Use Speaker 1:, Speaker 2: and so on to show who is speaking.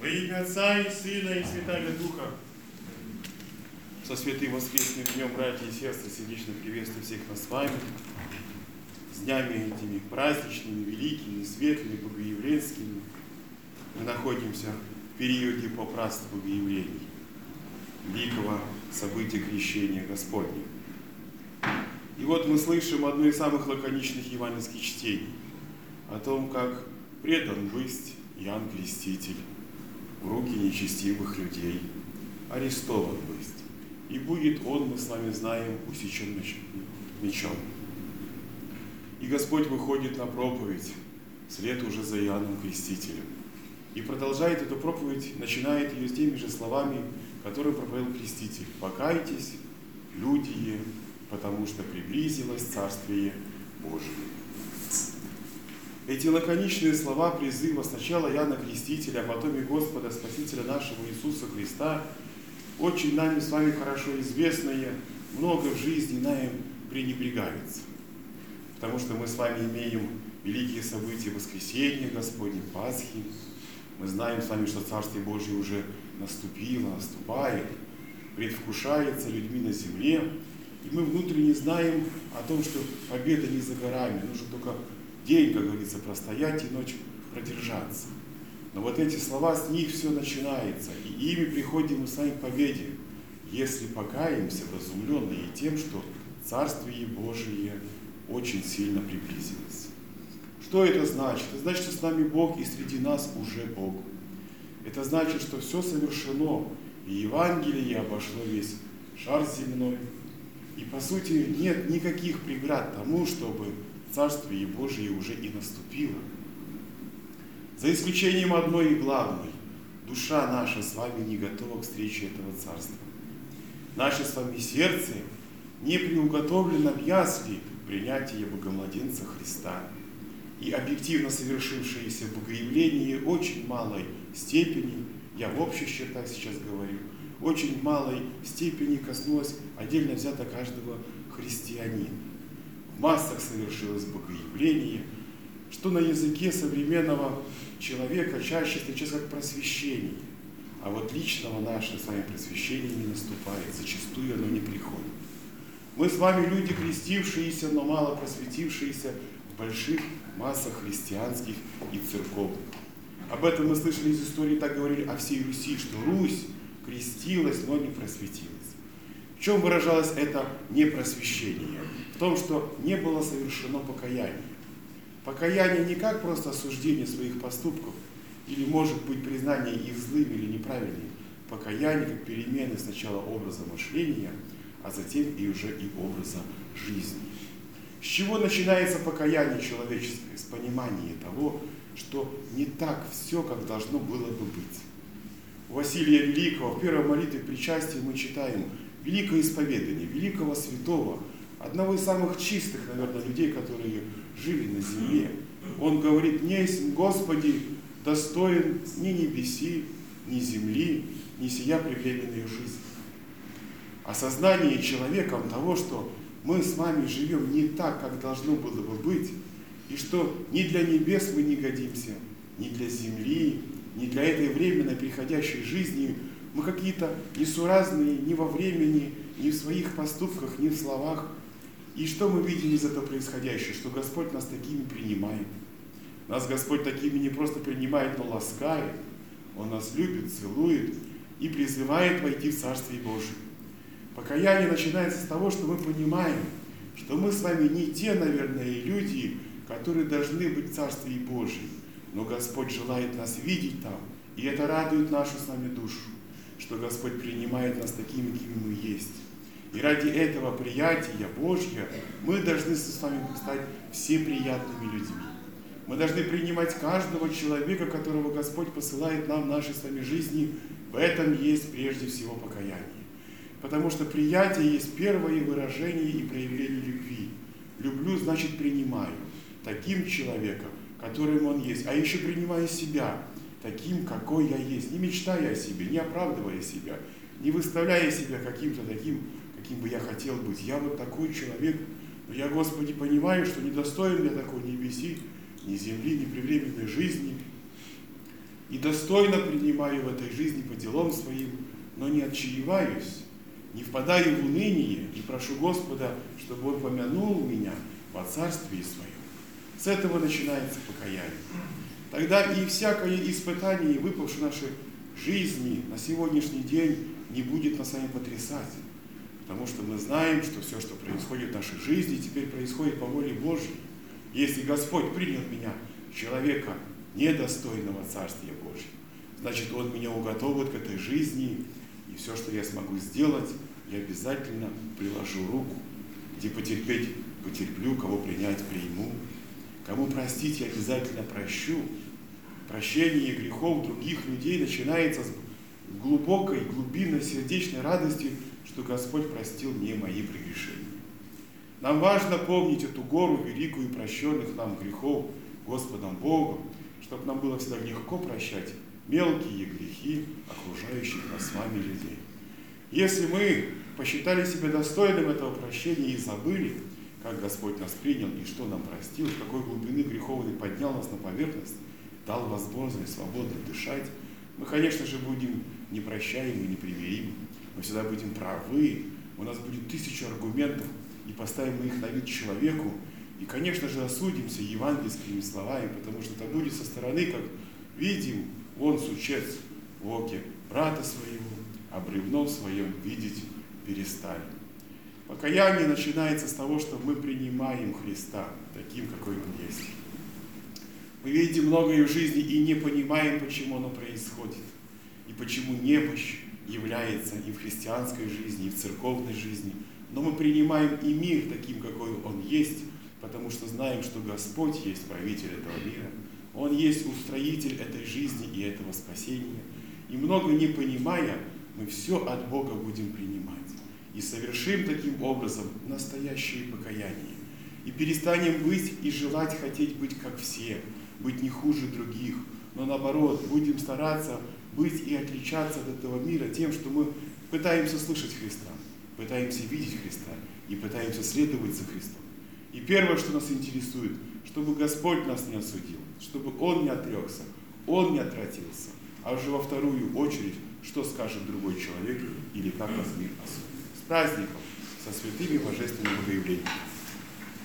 Speaker 1: Во имя Отца и Сына и Святаго Духа. Со святым воскресным днем, братья и сестры, сердечно приветствую всех нас с вами. С днями этими праздничными, великими, светлыми, богоявленскими. Мы находимся в периоде по празднеству Богоявлений, великого события крещения Господня. И вот мы слышим одно из самых лаконичных евангельских чтений о том, как предан быть Иоанн Креститель в руки нечестивых людей, арестован быть. И будет он, мы с вами знаем, усечен мечом. И Господь выходит на проповедь вслед уже за Иоанном Крестителем. И продолжает эту проповедь, начинает ее с теми же словами, которые проповедовал Креститель. «Покайтесь, люди, потому что приблизилось Царствие Божие». Эти лаконичные слова призыва сначала Иоанна Крестителя, а потом и Господа Спасителя нашего Иисуса Христа, очень нами с вами хорошо известные, много в жизни нами пренебрегается. Потому что мы с вами имеем великие события Воскресения Господня, Пасхи. Мы знаем с вами, что Царствие Божие уже наступило, наступает, предвкушается людьми на земле. И мы внутренне знаем о том, что победа не за горами, нужно только день, как говорится, простоять и ночь продержаться. Но вот эти слова, с них все начинается, и ими приходим мы с вами к победе, если покаемся, вразумленные тем, что Царствие Божие очень сильно приблизилось. Что это значит? Это значит, что с нами Бог, и среди нас уже Бог. Это значит, что все совершено, и Евангелие обошло весь шар земной. И по сути нет никаких преград тому, чтобы Царствие Божие уже и наступило. За исключением одной и главной. Душа наша с вами не готова к встрече этого Царства. Наше с вами сердце не приуготовлено в ясли принятия Богомладенца Христа. И объективно совершившееся богоявление очень малой степени, я в общих чертах сейчас говорю, очень малой степени коснулось отдельно взято каждого христианина. В массах совершилось богоявление, что на языке современного человека чаще встречается как просвещение. А вот личного нашего с вами просвещения не наступает, зачастую оно не приходит. Мы с вами люди крестившиеся, но мало просветившиеся в больших массах христианских и церковных. Об этом мы слышали из истории, так говорили о всей Руси, что Русь крестилась, но не просветилась. В чем выражалось это непросвещение? В том, что не было совершено покаяние. Покаяние не как просто осуждение своих поступков, или, может быть, признание их злыми или неправильными. Покаяние как перемены сначала образа мышления, а затем и уже и образа жизни. С чего начинается покаяние человеческое? С понимания того, что не так все, как должно было бы быть. У Василия Великого в первой молитве причастия мы читаем великое исповедание великого святого, одного из самых чистых, наверное, людей, которые жили на земле. Он говорит: «Не есть, Господи, достоин ни небеси, ни земли, ни сия превременная жизнь». Осознание человеком того, что мы с вами живем не так, как должно было бы быть, и что ни для небес мы не годимся, ни для земли, ни для этой временной приходящей жизни. Мы какие-то несуразные ни во времени, ни в своих поступках, ни в словах. И что мы видим из этого происходящего? Что Господь нас такими принимает. Нас Господь такими не просто принимает, но ласкает. Он нас любит, целует и призывает войти в Царствие Божие. Покаяние начинается с того, что мы понимаем, что мы с вами не те, наверное, люди, которые должны быть в Царстве Божьем. Но Господь желает нас видеть там. И это радует нашу с вами душу, что Господь принимает нас такими, какими мы есть. И ради этого приятия Божьего мы должны с вами стать все приятными людьми. Мы должны принимать каждого человека, которого Господь посылает нам в нашей с вами жизни. В этом есть прежде всего покаяние. Потому что приятие есть первое выражение и проявление любви. Люблю, значит принимаю. Таким человеком, которым он есть. А еще принимаю себя, таким, какой я есть. Не мечтая о себе, не оправдывая себя, не выставляя себя каким-то таким, каким бы я хотел быть. Я вот такой человек, но я, Господи, понимаю, что недостоин я такой небеси, ни земли, ни превременной жизни. и достойно принимаю в этой жизни по делам своим, но не отчаиваюсь, не впадаю в уныние и прошу Господа, чтобы Он помянул меня во царстве Своем. С этого начинается покаяние. Тогда и всякое испытание, выпавшее в нашей жизни на сегодняшний день, не будет нас с вами потрясать. Потому что мы знаем, что все, что происходит в нашей жизни, теперь происходит по воле Божьей. Если Господь принял меня, человека недостойного Царствия Божьего, значит, Он меня уготовит к этой жизни, и все, что я смогу сделать, я обязательно приложу руку. Где потерпеть, потерплю, кого принять, приму. Кому простить, я обязательно прощу. Прощение грехов других людей начинается с глубокой, глубинной, сердечной радости, что Господь простил мне мои прегрешения. Нам важно помнить эту гору великую прощенных нам грехов Господом Богом, чтобы нам было всегда легко прощать мелкие грехи окружающих нас с вами людей. Если мы посчитали себя достойным этого прощения и забыли, как Господь нас принял и что нам простил, с какой глубины грехов Он поднял нас на поверхность, дал возможность свободно дышать, мы, конечно же, будем непрощаемы, непримиримы, мы всегда будем правы, у нас будет 1000 аргументов, и поставим мы их на вид человеку, и, конечно же, осудимся евангельскими словами, потому что это будет со стороны, как видим, вон сучец в оке брата своего, а бревно в своем видеть перестали. Покаяние начинается с того, что мы принимаем Христа таким, какой Он есть. Мы видим многое в жизни и не понимаем, почему оно происходит, и почему немощь является и в христианской жизни, и в церковной жизни. Но мы принимаем и мир таким, какой он есть, потому что знаем, что Господь есть правитель этого мира. Он есть устроитель этой жизни и этого спасения. И много не понимая, мы все от Бога будем принимать. И совершим таким образом настоящее покаяние. И перестанем быть и желать, хотеть быть как все, быть не хуже других, но наоборот, будем стараться быть и отличаться от этого мира тем, что мы пытаемся слышать Христа, пытаемся видеть Христа и пытаемся следовать за Христом. И первое, что нас интересует, чтобы Господь нас не осудил, чтобы Он не отрекся, Он не отвратился, а уже во вторую очередь, что скажет другой человек или как нас мир осудит. С праздником, со святыми божественными богоявлениями.